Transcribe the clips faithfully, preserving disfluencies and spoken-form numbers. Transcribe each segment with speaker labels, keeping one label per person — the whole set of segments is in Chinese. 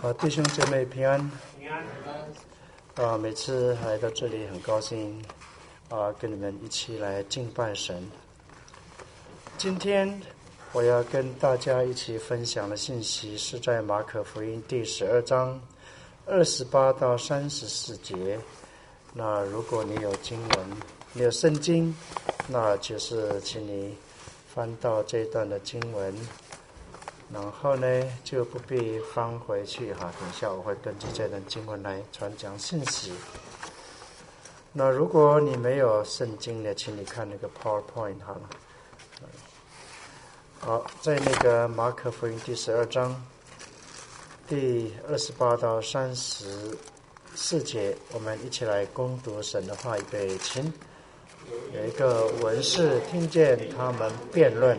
Speaker 1: 啊，弟兄姐妹平安。平安。啊，每次来到这里很高兴，啊，跟你们一起来敬拜神。今天我要跟大家一起分享的信息是在马可福音第十二章二十八到三十四节。那如果你有经文，你有圣经，那就是请你翻到这一段的经文。然后呢，就不必翻回去哈。等一下我会根据这段经文来传讲信息。那如果你没有圣经的，请你看那个 PowerPoint 好了。好，在那个马可福音第十二章第二十八到三十四节，我们一起来攻读神的话。预备，请。有一个文士听见他们辩论。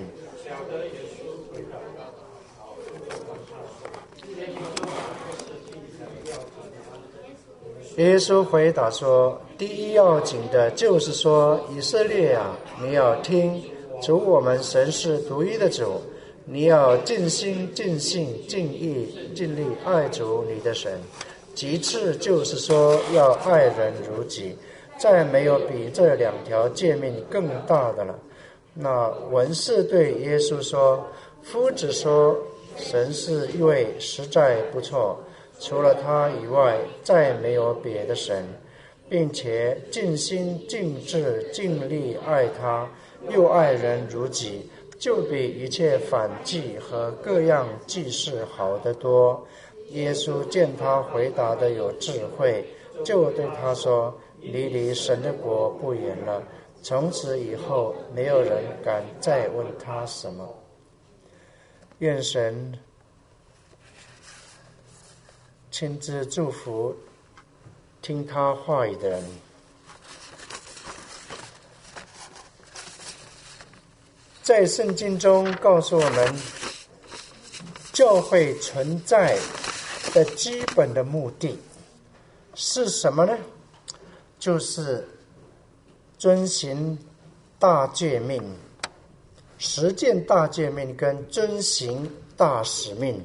Speaker 1: 耶稣回答说，第一要紧的就是说，以色列啊，你要听，主我们神是独一的主，你要尽心尽性尽意尽力爱主你的神。其次就是说，要爱人如己，再没有比这两条诫命更大的了。那文士对耶稣说，夫子说，神是一位实在不错，除了他以外再没有别的神，并且尽心尽智尽力爱他，又爱人如己，就比一切燔祭和各样祭事好得多。耶稣见他回答的有智慧，就对他说，你离神的国不远了。从此以后没有人敢再问他什么。愿神亲自祝福听他话语的人。在圣经中告诉我们，教会存在的基本的目的是什么呢？就是遵行大诫命，实践大诫命跟遵行大使命。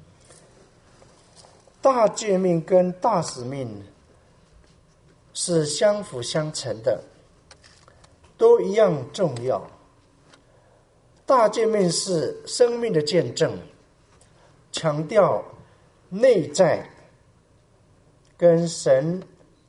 Speaker 1: 大诫命跟大使命是相辅相成的，都一样重要。大诫命是生命的见证，强调内在跟神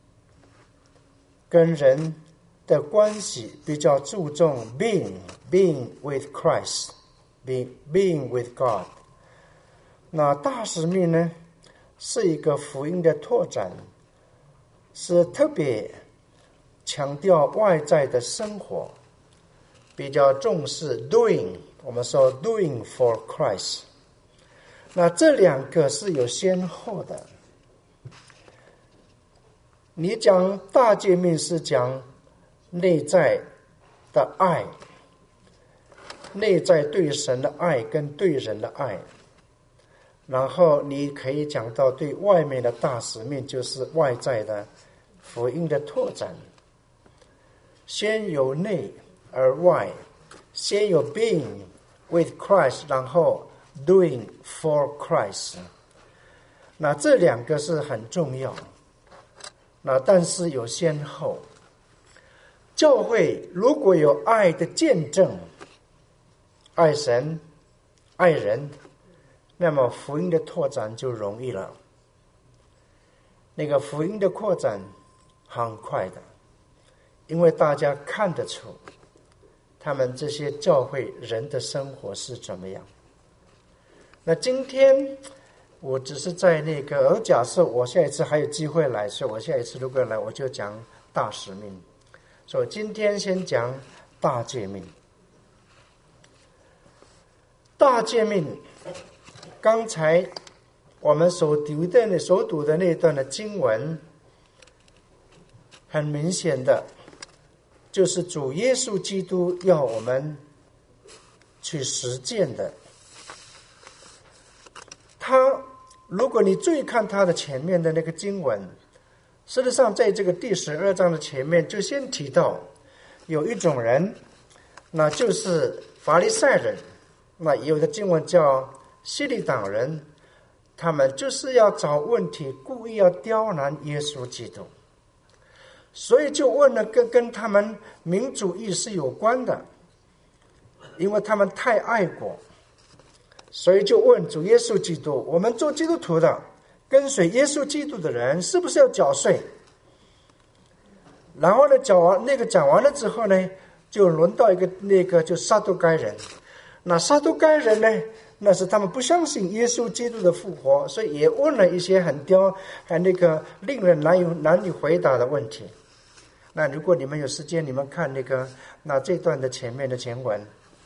Speaker 1: 跟人的关系，比较注重 being being with Christ being being with God。 那大使命呢，是一个福音的拓展，是特别强调外在的生活，比较重视 doing， 我们说 doing for Christ。 那这两个是有先后的。你讲大诫命是讲内在的爱，内在对神的爱跟对人的爱，然后你可以讲到对外面的大使命，就是外在的福音的拓展。先由内而外，先有 being with Christ， 然后 doing for Christ。 那这两个是很重要，那但是有先后。教会如果有爱的见证，爱神爱人，那么福音的拓展就容易了。那个福音的扩展很快的，因为大家看得出他们这些教会人的生活是怎么样。那今天我只是在那个，而假设我下一次还有机会来，所以我下一次如果来我就讲大使命。所以今天先讲大诫命。大诫命刚才我们所读的所读的那段的经文，很明显的就是主耶稣基督要我们去实践的。他如果你注意看他的前面的那个经文，事实上在这个第十二章的前面就先提到有一种人，那就是法利赛人，那有的经文叫希利党人， 他们就是要找问题，故意要刁难耶稣基督，所以就问了跟跟他们民主意识有关的，因为他们太爱国，所以就问主耶稣基督：我们做基督徒的，跟随耶稣基督的人，是不是要缴税？然后呢，讲完那个讲完了之后呢，就轮到一个那个就撒都该人。那撒都该人呢，那是他们不相信耶稣基督的复活，所以也问了一些很刁、很那个令人难以难以回答的问题。那如果你们有时间，你们看那个那这段的前面的前文，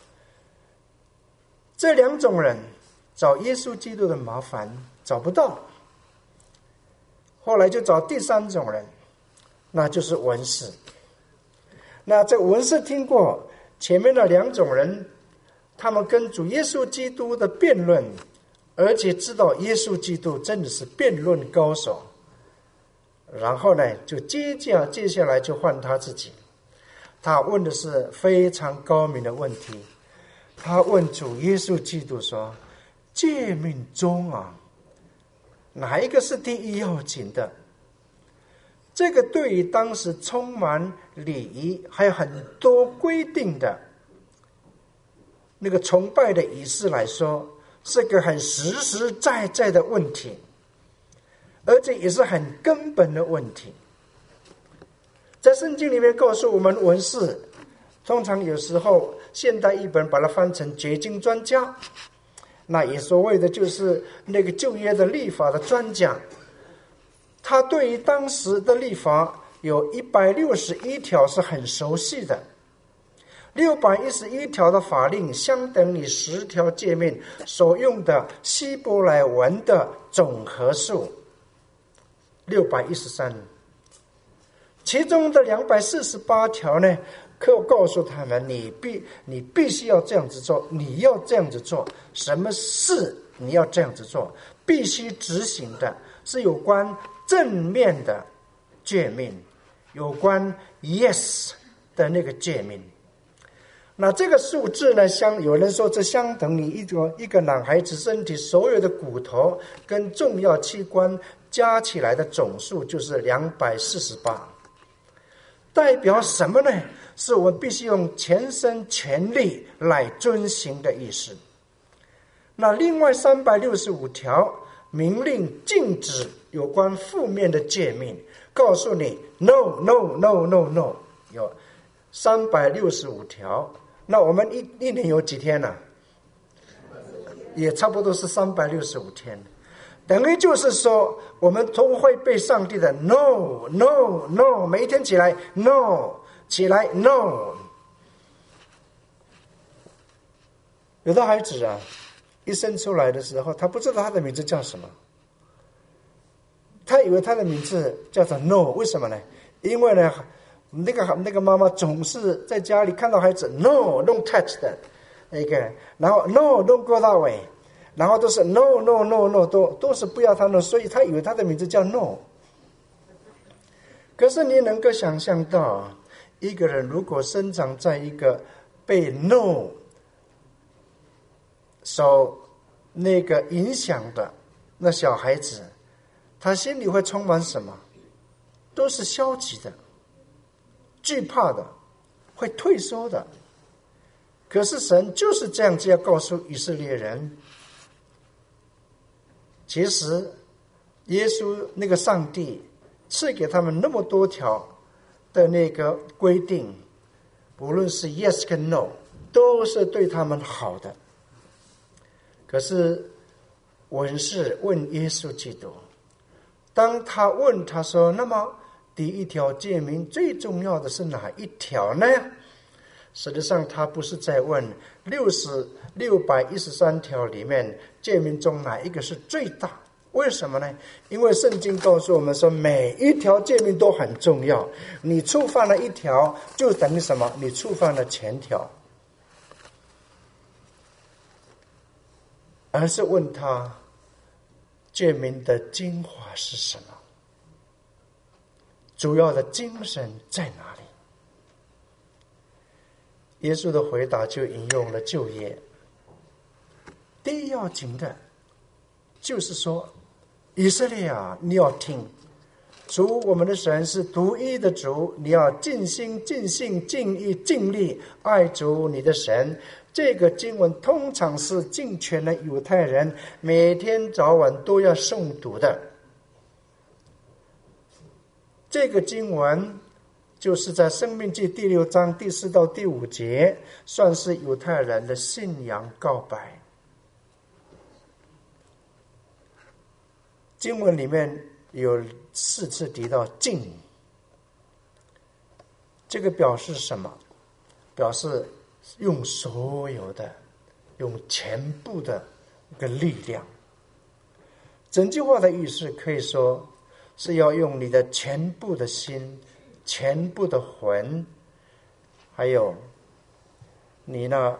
Speaker 1: 这两种人找耶稣基督的麻烦找不到，后来就找第三种人，那就是文士。那这文士听过前面的两种人，他们跟主耶稣基督的辩论，而且知道耶稣基督真的是辩论高手，然后呢，就接下接下来就换他自己。他问的是非常高明的问题。他问主耶稣基督说：诫命中啊，哪一个是第一要紧的？这个对于当时充满礼仪还有很多规定的那个崇拜的仪式来说，是个很实实在在的问题，而且也是很根本的问题。在圣经里面告诉我们，文士通常有时候现代译本把它翻成解经专家，那也所谓的就是那个旧约的律法的专家。他对于当时的律法有一百六十一条是很熟悉的，六百一十一条的法令相等于十条诫命所用的希伯来文的总和数六百一十三，其中的两百四十八条呢，可告诉他们你必你必须要这样子做，你要这样子做，什么事你要这样子做，必须执行的是有关正面的诫命，有关 yes 的那个诫命。那这个数字呢，相有人说这相等于一个一个男孩子身体所有的骨头跟重要器官加起来的总数就是两百四十八。代表什么呢？是我们必须用全身全力来遵行的意思。那另外三百六十五条明令禁止有关负面的诫命，告诉你 no no no no no， 有三百六十五条。那我们一一年有几天呢、啊？也差不多是三百六十五天，等于就是说我们都会被上帝的 no no no， 每一天起来 no 起来 no。 有的孩子啊，一生出来的时候他不知道他的名字叫什么，他以为他的名字叫做 no， 为什么呢？因为呢那个那个妈妈总是在家里看到孩子 no don't touch 的那个，然后 no don't go that way， 然后都是 no no no no 都都是不要他 no， 所以他以为他的名字叫 no。 可是你能够想象到，一个人如果生长在一个被 no 受那个影响的那小孩子，他心里会充满什么？都是消极的，惧怕的，会退缩的。可是神就是这样子要告诉以色列人，其实耶稣那个上帝赐给他们那么多条的那个规定，无论是 yes 跟 no 都是对他们好的。可是文士问耶稣基督，当他问他说，那么第一条诫命最重要的是哪一条呢？实际上他不是在问六十六百一十三条里面诫命中哪一个是最大。为什么呢？因为圣经告诉我们说，每一条诫命都很重要，你触犯了一条就等于什么？你触犯了全条。而是问他诫命的精华是什么，主要的精神在哪里？耶稣的回答就引用了旧约，第一要紧的就是说，以色列啊，你要听，主我们的神是独一的主，你要尽心尽性尽意尽力爱主你的神。这个经文通常是敬虔的犹太人每天早晚都要诵读的。这个经文就是在申命记第六章第四到第五节，算是犹太人的信仰告白。经文里面有四次提到尽，这个表示什么？表示用所有的，用全部的一个力量。整句话的意思可以说是要用你的全部的心，全部的魂，还有你那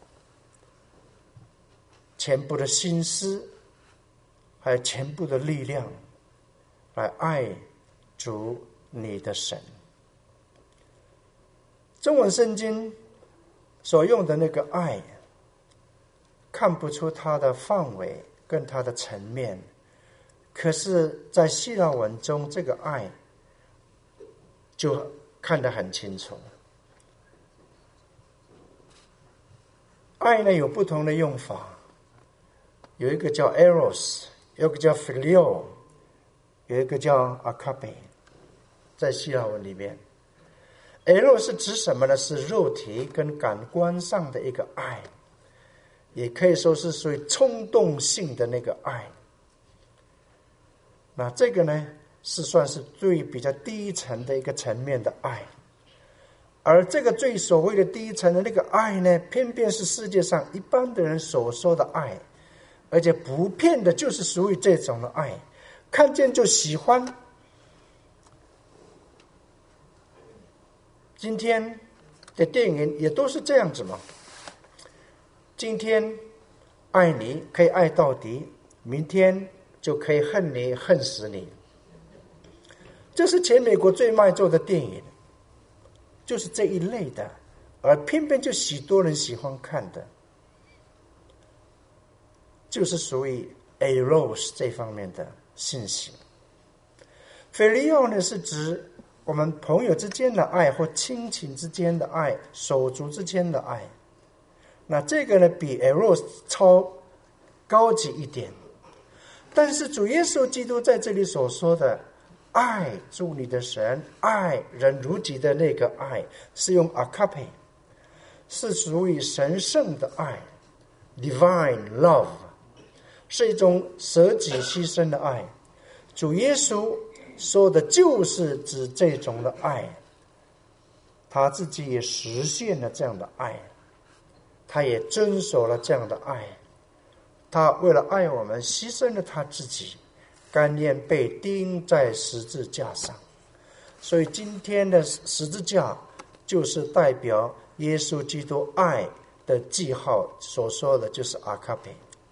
Speaker 1: 全部的心思，还有全部的力量来爱主你的神。中文圣经所用的那个爱，看不出它的范围跟它的层面，可是在希腊文中，这个爱就看得很清楚。爱呢有不同的用法，有一个叫 eros， 有一个叫 phileo， 有一个叫 agape。 在希腊文里面 eros 是指什么呢？是肉体跟感官上的一个爱，也可以说是属于冲动性的那个爱。那这个呢是算是最比较低层的一个层面的爱，而这个最所谓的低层的那个爱呢，偏偏是世界上一般的人所说的爱，而且普遍的就是属于这种的爱，看见就喜欢。今天的电影也都是这样子嘛，今天爱你可以爱到底，明天就可以恨你恨死你。这是全美国最卖座的电影，就是这一类的，而偏偏就许多人喜欢看的，就是属于 eros 这方面的信息。phileo 呢是指我们朋友之间的爱或亲情之间的爱，手足之间的爱。那这个呢比 eros 超高级一点，但是主耶稣基督在这里所说的爱主你的神，爱人如己的那个爱，是用 agape， 是属于神圣的爱， divine love， 是一种舍己牺牲的爱。主耶稣说的就是指这种的爱，他自己也实现了这样的爱，他也遵守了这样的爱，他为了爱我们牺牲了他自己，甘愿被钉在十字架上。所以今天的十字架就是代表耶稣基督爱的记号，所说的就是 agape。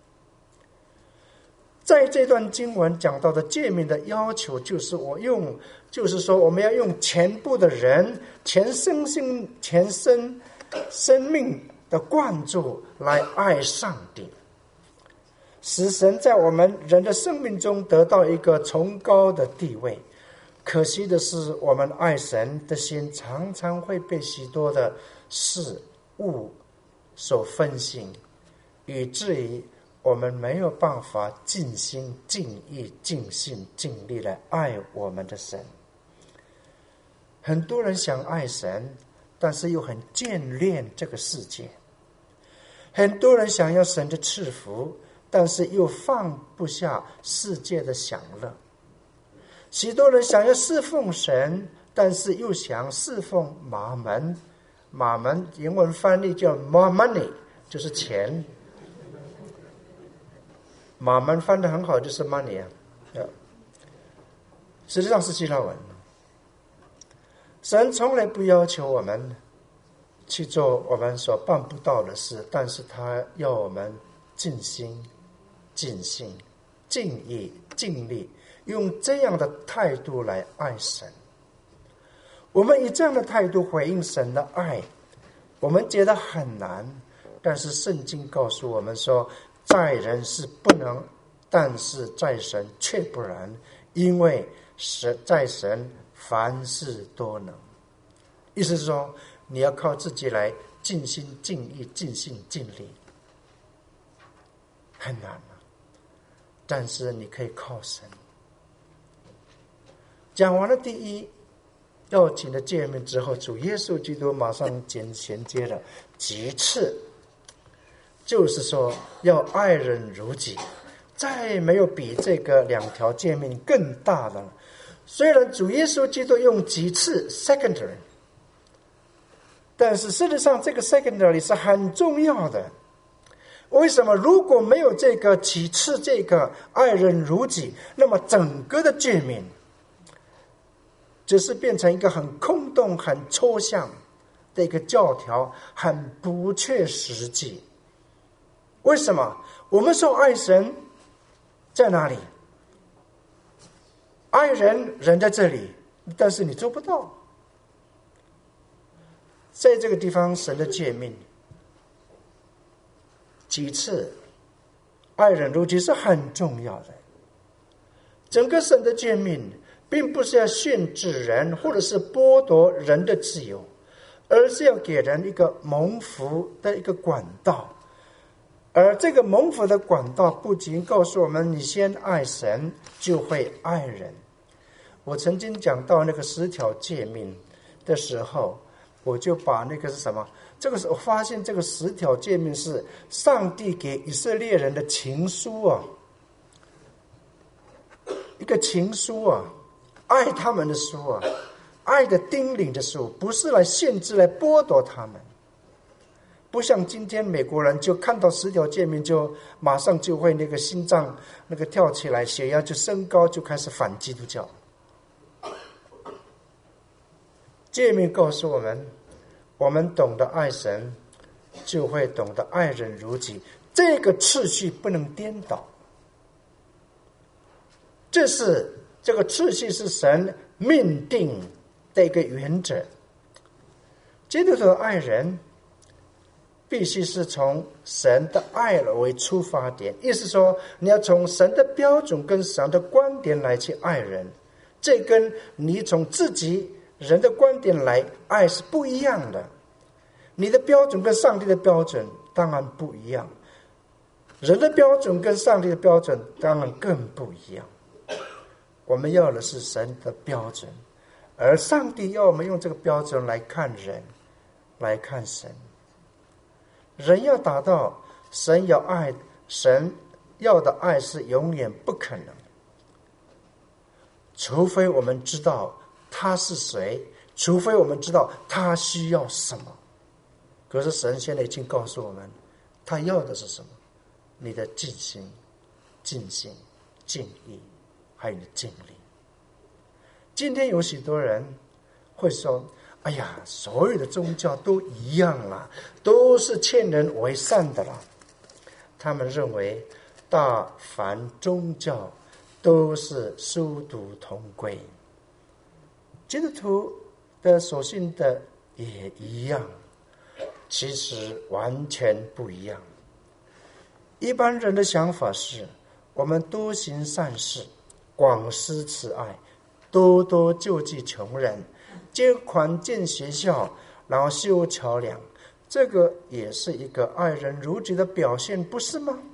Speaker 1: 在这段经文讲到的诫命的要求，就是我用就是说我们要用全部的人，全身心全身生命的灌注来爱上帝，使神在我们人的生命中得到一个崇高的地位。可惜的是，我们爱神的心常常会被许多的事物所分心，以至于我们没有办法尽心尽意尽心尽力来爱我们的神。很多人想爱神，但是又很眷恋这个世界。很多人想要神的赐福，但是又放不下世界的享乐。许多人想要侍奉神，但是又想侍奉马门。马门英文翻译叫 more money， 就是钱。马门翻得很好，就是 money 啊，实际上是希腊文。神从来不要求我们去做我们所办不到的事，但是他要我们尽心尽性尽意尽力，用这样的态度来爱神。我们以这样的态度回应神的爱，我们觉得很难，但是圣经告诉我们说，在人是不能但是在神却不然，因为神在神凡事多能。意思是说，你要靠自己来尽心尽意尽心尽力，很难啊，但是你可以靠神。讲完了第一要紧的诫命之后，主耶稣基督马上衔衔接了其次，就是说要爱人如己。再没有比这个两条诫命更大的了。虽然主耶稣基督用其次 secondary， 但是事实上这个 secondary 是很重要的。为什么？如果没有这个其次，这个爱人如己，那么整个的诫命只是变成一个很空洞很抽象的一个教条，很不切实际。为什么？我们说爱神在哪里？爱人人在这里，但是你做不到。在这个地方神的诫命其次爱人如己是很重要的。整个神的诫命并不是要限制人或者是剥夺人的自由，而是要给人一个蒙福的一个管道。而这个蒙福的管道不仅告诉我们你先爱神就会爱人。我曾经讲到那个十条诫命的时候，我就把那个是什么，这个是我发现这个十条诫命是上帝给以色列人的情书啊，一个情书啊，爱他们的书啊，爱的叮咛的书，不是来限制来剥夺他们。不像今天美国人就看到十条诫命就马上就会那个心脏那个跳起来，血压就升高，就开始反基督教。诫命告诉我们，我们懂得爱神就会懂得爱人如己，这个次序不能颠倒。这是这个次序是神命定的一个原则。基督徒的爱人必须是从神的爱为出发点，意思说你要从神的标准跟神的观点来去爱人，这跟你从自己人的观点来爱是不一样的。你的标准跟上帝的标准当然不一样，人的标准跟上帝的标准当然更不一样。我们要的是神的标准，而上帝要我们用这个标准来看人，来看神。人要达到神要爱，神要的爱是永远不可能，除非我们知道他是谁，除非我们知道他需要什么。可是神现在已经告诉我们，他要的是什么？你的尽心、尽心、尽意，还有你的尽力。今天有许多人会说，哎呀，所有的宗教都一样啦，都是劝人为善的啦。他们认为大凡宗教都是殊途同归，基督徒的所信的也一样，其实完全不一样。一般人的想法是，我们多行善事，广施慈爱，多多救济穷人，捐款建学校，然后修桥梁，这个也是一个爱人如己的表现，不是吗？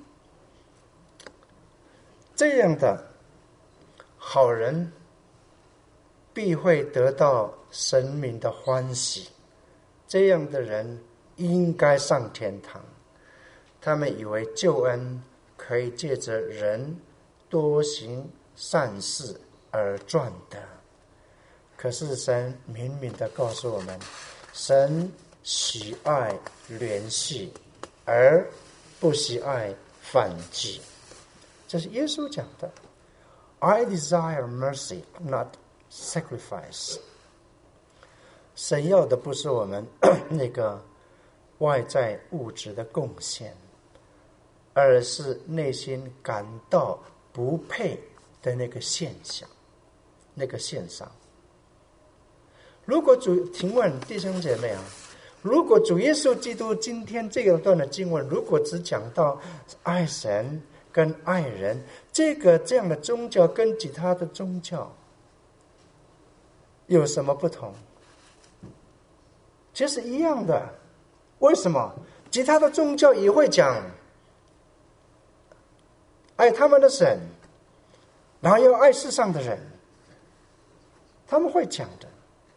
Speaker 1: 这样的好人必会得到神明的欢喜，这样的人应该上天堂。他们以为救恩可以借着人多行善事而赚的，可是神明明的告诉我们，神喜爱怜恤，而不喜爱反击。这是耶稣讲的， I desire mercy, not sacrifice。 神要的不是我们那个外在物质的贡献，而是内心感到不配的那个现象，那个现象。如果主，请问弟兄姐妹啊，如果主耶稣基督今天这一段的经文，如果只讲到爱神跟爱人， 这个这样的宗教跟其他的宗教有什么不同？其实一样的。为什么？其他的宗教也会讲爱他们的神，然后要爱世上的人，他们会讲的。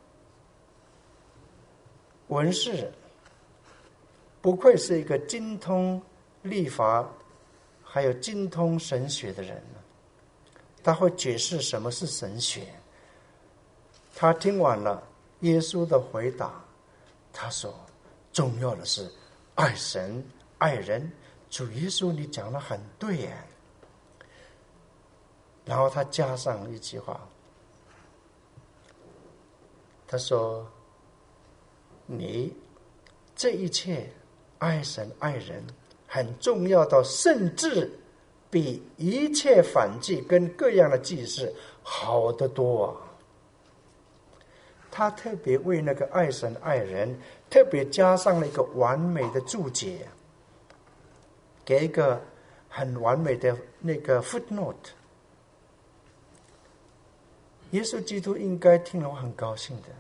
Speaker 1: 文士不愧是一个精通律法还有精通神学的人，他会解释什么是神学。他听完了耶稣的回答，他说重要的是爱神爱人。主耶稣你讲得很对耶。然后他加上一句话，他说你这一切爱神爱人很重要到甚至比一切反祭跟各样的祭祀好得多啊。他特别为那个爱神爱人特别加上了一个完美的注解，给一个很完美的那个 footnote。 耶稣基督应该听了很高兴的。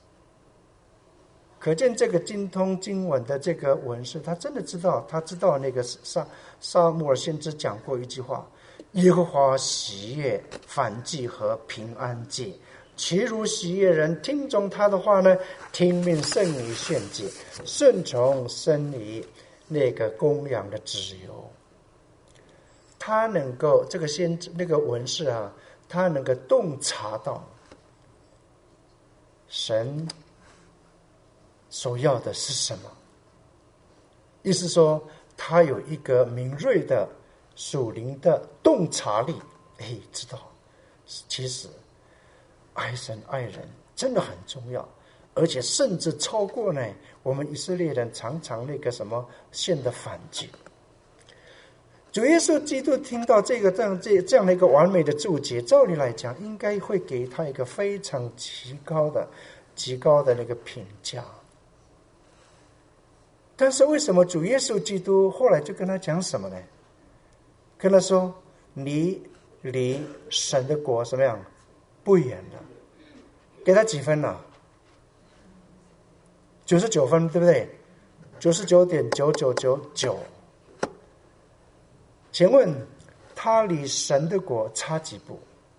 Speaker 1: 可见这个精通经文的这个文士，他真的知道，他知道那个撒撒母耳先知讲过一句话：耶和华喜悦燔祭和平安祭，其如喜悦人听从他的话呢，听命胜于献祭，顺从胜于那个供养的脂油。他能够这个先知那个文士啊，他能够洞察到神所要的是什么。意思说他有一个敏锐的属灵的洞察力，哎，知道其实爱神爱人真的很重要，而且甚至超过呢我们以色列人常常那个什么献的燔祭。主耶稣基督听到这个这样这这样的一个完美的注解，照理来讲应该会给他一个非常极高的极高的那个评价。但是为什么主耶稣基督后来就跟他讲什么呢？跟他说你离神的国什么样不远了。给他几分呢？九十九分，对不对？九十九点九九九九。请问他离神的国差几步？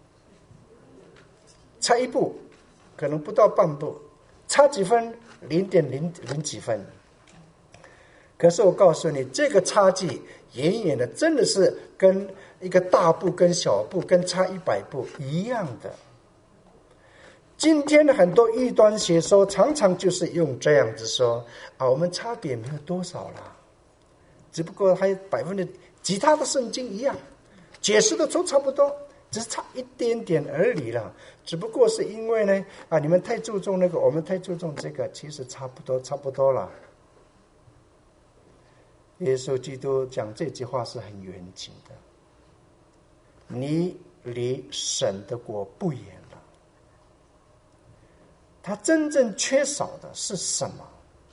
Speaker 1: 差一步，可能不到半步。差几分？零点零零几分。可是我告诉你，这个差距远远的真的是跟一个大步跟小步跟差一百步一样的。今天的很多异端邪说常常就是用这样子说啊，我们差别没有多少啦，只不过还有百分之其他的圣经一样解释的都差不多，只是差一点点而已了。只不过是因为呢啊，你们太注重那个，我们太注重这个，其实差不多差不多了。耶稣基督讲这句话是很严谨的，你离神的国不远了。他真正缺少的是什么？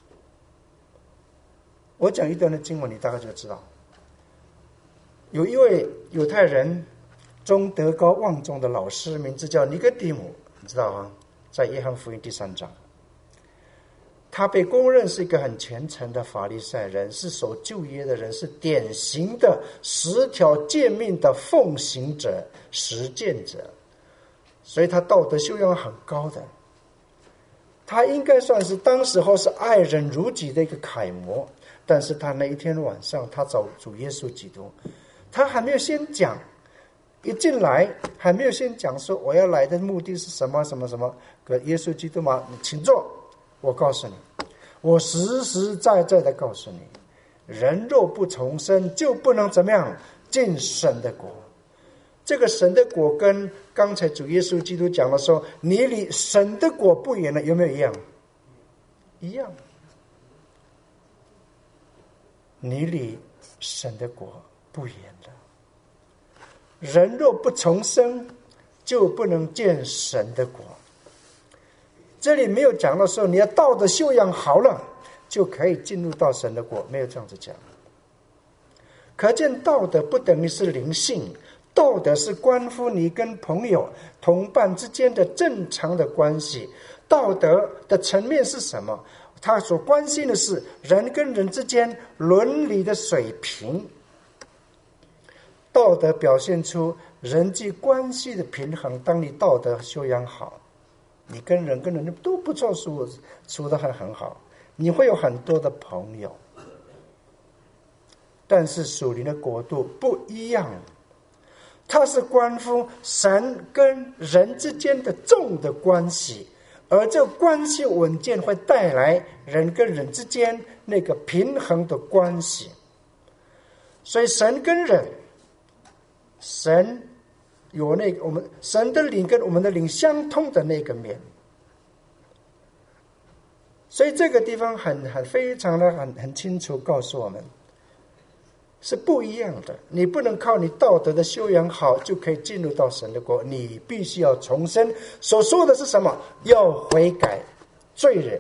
Speaker 1: 我讲一段的经文你大概就知道。有一位犹太人中德高望重的老师，名字叫尼哥底母，你知道吗？在约翰福音第三章，他被公认是一个很虔诚的法利赛人，是守旧约的人，是典型的十条诫命的奉行者、实践者，所以他道德修养很高的。他应该算是当时候是爱人如己的一个楷模。但是他那一天晚上，他找主耶稣基督，他还没有先讲，一进来还没有先讲说我要来的目的是什么什么什么。可耶稣基督嘛，你请坐，我告诉你，我实实在在的告诉你，人若不重生，就不能怎么样进神的国。这个神的国跟刚才主耶稣基督讲的说你离神的国不远了，有没有一样？一样。你离神的国不远了。人若不重生，就不能见神的国。这里没有讲到说你要道德修养好了就可以进入到神的国，没有这样子讲。可见道德不等于是灵性， 道德是关乎你跟朋友、同伴之间的正常的关系。道德的层面是什么？他所关心的是人跟人之间伦理的水平。道德表现出人际关系的平衡。当你道德修养好，你跟人跟人都不错，处处得很很好，你会有很多的朋友。但是属灵的国度不一样，它是关乎神跟人之间的重的关系，而这关系稳健会带来人跟人之间那个平衡的关系。所以神跟人，神有那个我们神的灵跟我们的灵相通的那个面。所以这个地方很很非常的很很清楚告诉我们，是不一样的。你不能靠你道德的修养好就可以进入到神的国，你必须要重生。所说的是什么？要悔改，罪人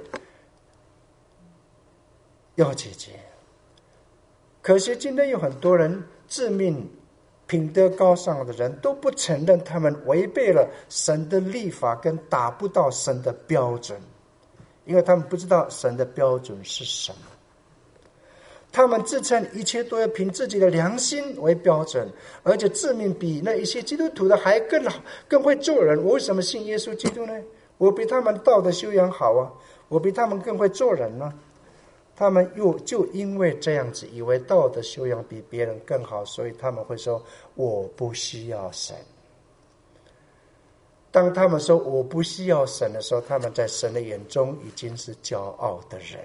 Speaker 1: 要解决。可惜今天有很多人自命品德高尚的人，都不承认他们违背了神的律法，跟达不到神的标准，因为他们不知道神的标准是什么。他们自称一切都要凭自己的良心为标准，而且自命比那一些基督徒的还更好，更会做人。我为什么信耶稣基督呢？我比他们道德修养好啊，我比他们更会做人呢、啊。他们又就因为这样子，以为道德修养比别人更好，所以他们会说我不需要神。当他们说我不需要神的时候，他们在神的眼中已经是骄傲的人。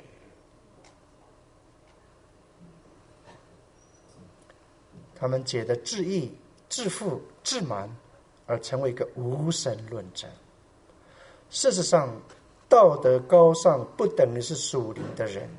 Speaker 1: 他们觉得自义、自负、自满，而成为一个无神论者。事实上，道德高尚不等于是属灵的人，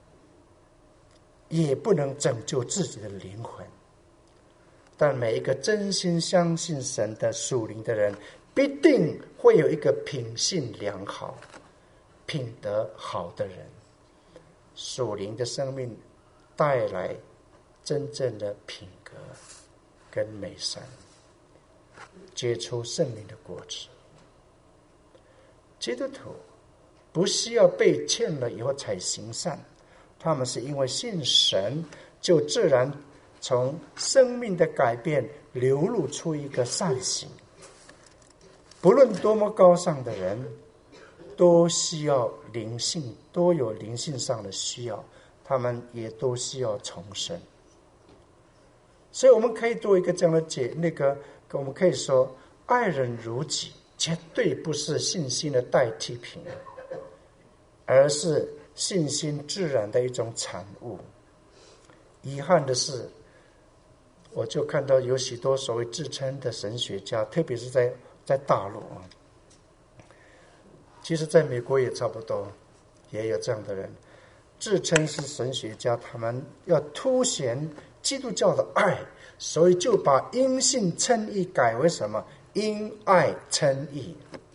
Speaker 1: 也不能拯救自己的灵魂。但每一个真心相信神的属灵的人，必定会有一个品性良好、品德好的人。属灵的生命带来真正的品格跟美善，结出圣灵的果子。基督徒不需要被劝了以后才行善，他们是因为信神，就自然从生命的改变流露出一个善行。不论多么高尚的人，都需要灵性，都有灵性上的需要，他们也都需要重生。所以我们可以做一个这样的解，那个我们可以说，爱人如己绝对不是信心的代替品，而是信心自然的一种产物。遗憾的是，我就看到有许多所谓自称的神学家，特别是在在大陆啊，其实在美国也差不多，也有这样的人，自称是神学家，他们要凸显基督教的爱，所以就把因信称义改为什么？因爱称义。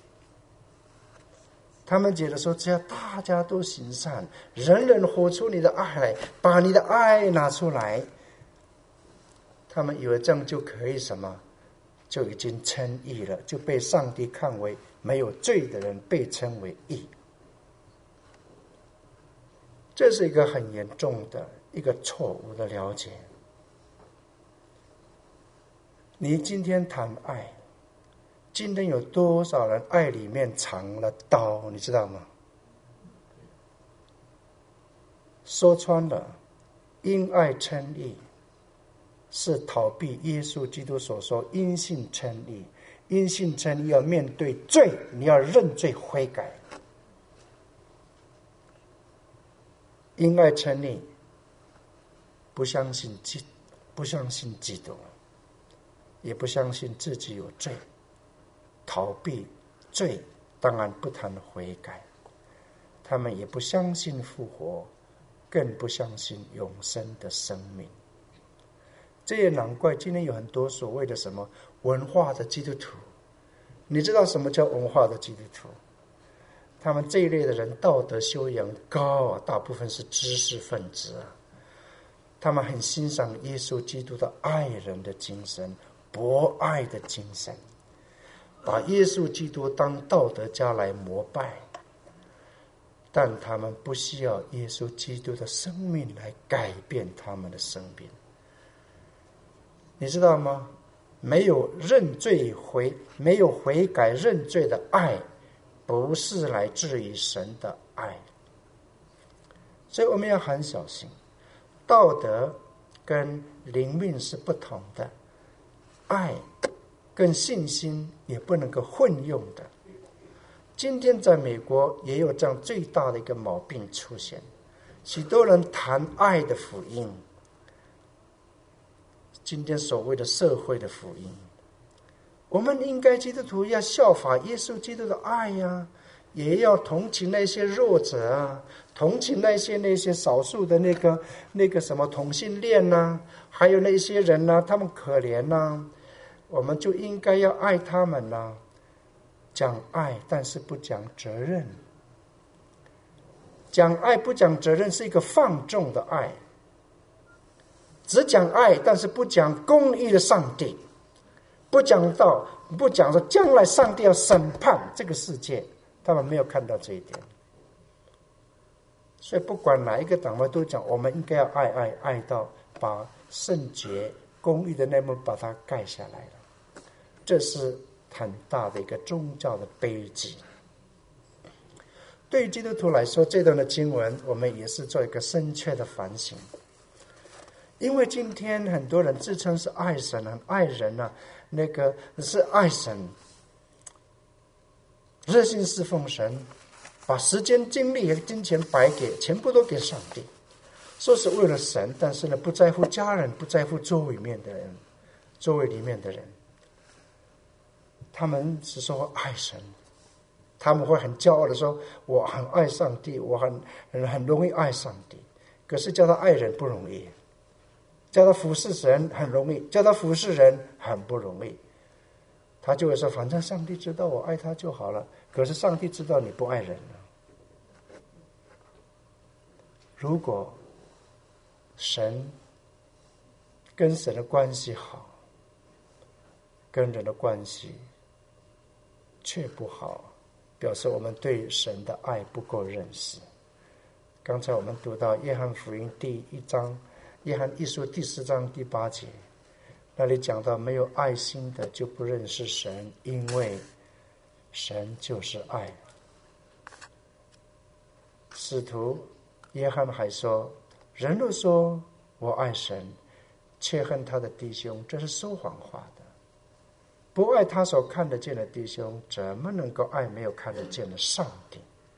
Speaker 1: 他们觉得说，只要大家都行善，人人活出你的爱来，把你的爱拿出来，他们以为这样就可以什么，就已经称义了，就被上帝看为没有罪的人，被称为义。这是一个很严重的一个错误的了解。你今天谈爱，今天有多少人爱里面藏了刀，你知道吗？说穿了，因爱称义是逃避耶稣基督所说因信称义。因信称义要面对罪，你要认罪悔改。因爱称义，不相信基，不相信基督，也不相信自己有罪，逃避罪，当然不谈悔改。他们也不相信复活，更不相信永生的生命。这也难怪今天有很多所谓的什么文化的基督徒。你知道什么叫文化的基督徒？他们这一类的人道德修养高啊，大部分是知识分子啊。他们很欣赏耶稣基督的爱人的精神、 博爱的精神，把耶稣基督当道德家来膜拜，但他们不需要耶稣基督的生命来改变他们的生命。你知道吗？没有认罪悔，没有悔改认罪的爱，不是来自于神的爱。所以我们要很小心，道德跟灵命是不同的，爱跟信心也不能够混用的。今天在美国也有这样最大的一个毛病出现，许多人谈爱的福音，今天所谓的社会的福音，我们应该基督徒要效法耶稣基督的爱呀、啊，也要同情那些弱者啊，同情那些那些少数的那个那个什么同性恋呐、啊，还有那些人呐、啊，他们可怜呐、啊，我们就应该要爱他们呐、啊。讲爱，但是不讲责任。讲爱不讲责任是一个放纵的爱。只讲爱，但是不讲公义的上帝，不讲到不讲说将来上帝要审判这个世界，他们没有看到这一点。所以不管哪一个党派都讲，我们应该要爱爱爱到把圣洁公义的内幕把它盖下来了，这是很大的一个宗教的悲剧。对于基督徒来说，这段的经文我们也是做一个深切的反省。因为今天很多人自称是爱神很爱人啊，那个是爱神，热心侍奉神，把时间精力和金钱白给全部都给上帝，说是为了神，但是呢不在乎家人，不在乎周围面的人，周围里面的人，他们是说爱神，他们会很骄傲的说我很爱上帝，我很很很容易爱上帝，可是叫他爱人不容易，叫他服侍神很容易，叫他服侍人很不容易。他就会说反正上帝知道我爱他就好了，可是上帝知道你不爱人了。如果神跟神的关系好，跟人的关系却不好，表示我们对神的爱不够认识。刚才我们读到约翰福音第一章，约翰一书第四章第八节，那里讲到没有爱心的就不认识神，因为神就是爱。使徒约翰还说，人若说我爱神，却恨他的弟兄，这是说谎话的。不爱他所看得见的弟兄，怎么能够爱没有看得见的上帝？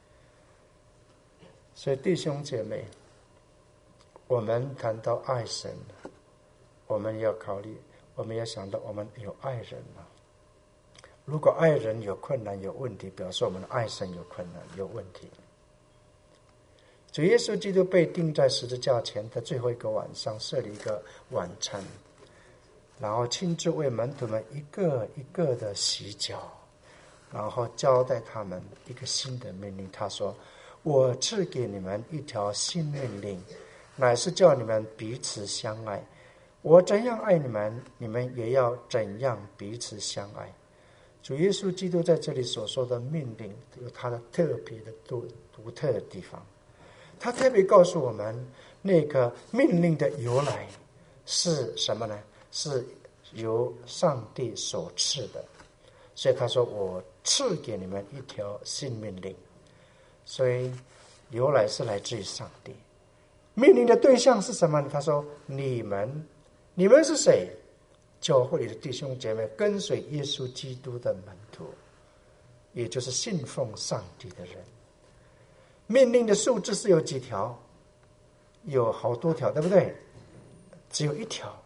Speaker 1: 所以弟兄姐妹，我们谈到爱神，我们要考虑，我们要想到我们有爱人了。如果爱人有困难有问题，表示我们的爱神有困难有问题。主耶稣基督被钉在十字架前的最后一个晚上，设立一个晚餐，然后亲自为门徒们一个一个的洗脚，然后交代他们一个新的命令。他说，我赐给你们一条新命令，乃是叫你们彼此相爱。我怎样爱你们，你们也要怎样彼此相爱。主耶稣基督在这里所说的命令有他的特别的独独特的地方，他特别告诉我们那个命令的由来是什么呢？是由上帝所赐的。所以他说，我赐给你们一条新命令。所以由来是来自于上帝。命令的对象是什么呢？他说，你们你们是谁？教会里的弟兄姐妹，跟随耶稣基督的门徒，也就是信奉上帝的人。命令的数字是有几条？有好多条，对不对？只有一条，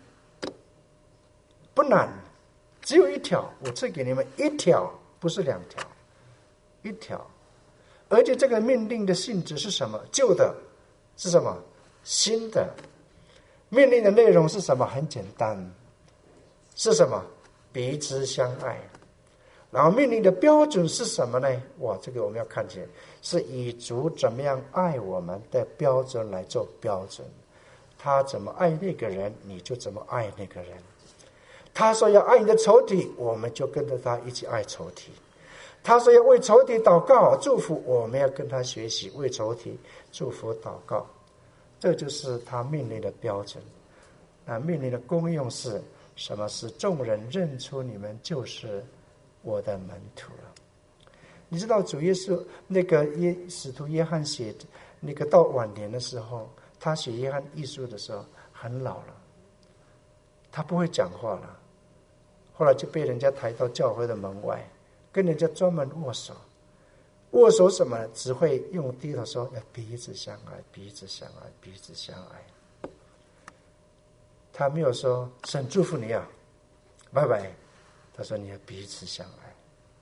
Speaker 1: 不难，只有一条。我赐给你们一条，不是两条，一条。而且这个命令的性质是什么？旧的是什么？新的。命令的内容是什么？很简单，是什么？彼此相爱。然后命令的标准是什么呢？哇，这个我们要看见，是以主怎么样爱我们的标准来做标准。他怎么爱那个人，你就怎么爱那个人。 他说要爱你的仇敌，我们就跟着他一起爱仇敌。他说要为仇敌祷告祝福，我们要跟他学习为仇敌祝福祷告。这就是他命令的标准。那命令的功用是什么？是众人认出你们就是我的门徒了。你知道主耶稣那个耶使徒约翰写那个到晚年的时候，他写约翰一书的时候很老了，他不会讲话了，后来就被人家抬到教会的门外，跟人家专门握手。握手什么？只会用低头说要彼此相爱，彼此相爱，彼此相爱。他没有说神祝福你啊，拜拜。他说你要彼此相爱，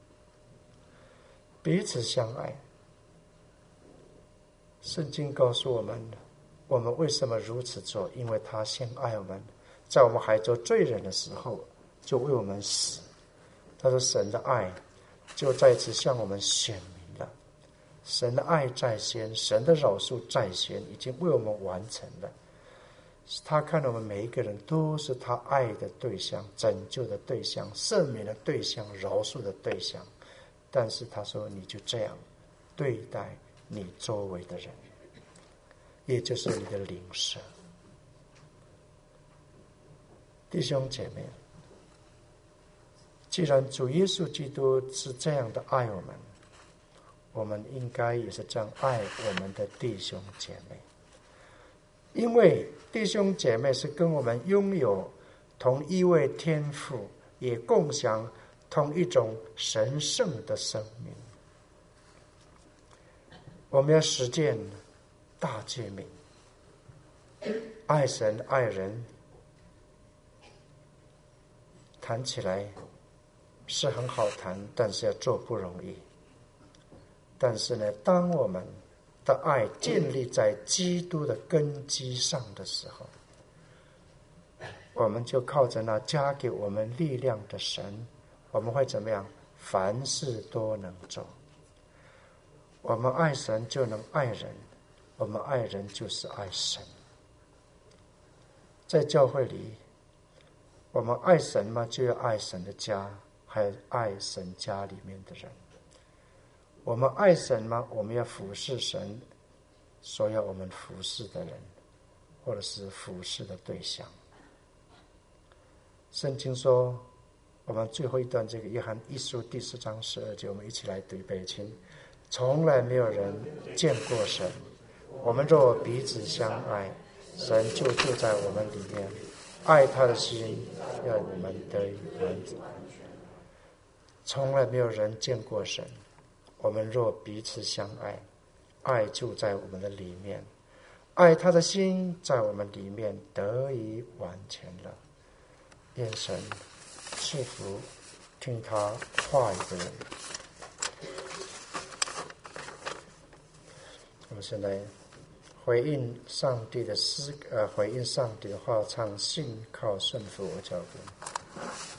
Speaker 1: 彼此相爱。圣经告诉我们，我们为什么如此做？因为他先爱我们，在我们还做罪人的时候就为我们死。他说神的爱就在此向我们显明了，神的爱在先，神的饶恕在先，已经为我们完成了。他看我们每一个人都是他爱的对象，拯救的对象，赦免的对象，饶恕的对象。但是他说你就这样对待你周围的人，也就是你的邻舍。弟兄姐妹，既然主耶稣基督是这样的爱我们，我们应该也是这样爱我们的弟兄姐妹。因为弟兄姐妹是跟我们拥有同一位天父，也共享同一种神圣的生命。我们要实践大诫命，爱神爱人，谈起来是很好谈，但是要做不容易。但是呢，当我们的爱建立在基督的根基上的时候，我们就靠着那加给我们力量的神，我们会怎么样？凡事都能做。我们爱神就能爱人，我们爱人就是爱神。在教会里，我们爱神嘛，就要爱神的家，还有爱神家里面的人。我们爱神吗？我们要服侍神所要我们服侍的人，或者是服侍的对象。圣经说，我们最后一段这个约翰一书第四章十二节，我们一起来读背经。从来没有人见过神，我们若彼此相爱，神就住在我们里面，爱他的心要我们得以完全。从来没有人见过神，我们若彼此相爱，爱就在我们的里面，爱他的心在我们里面得以完全了。愿神赐福听他话语的人。我们现在回应上帝的诗，呃，回应上帝的话，唱信靠顺服我脚步。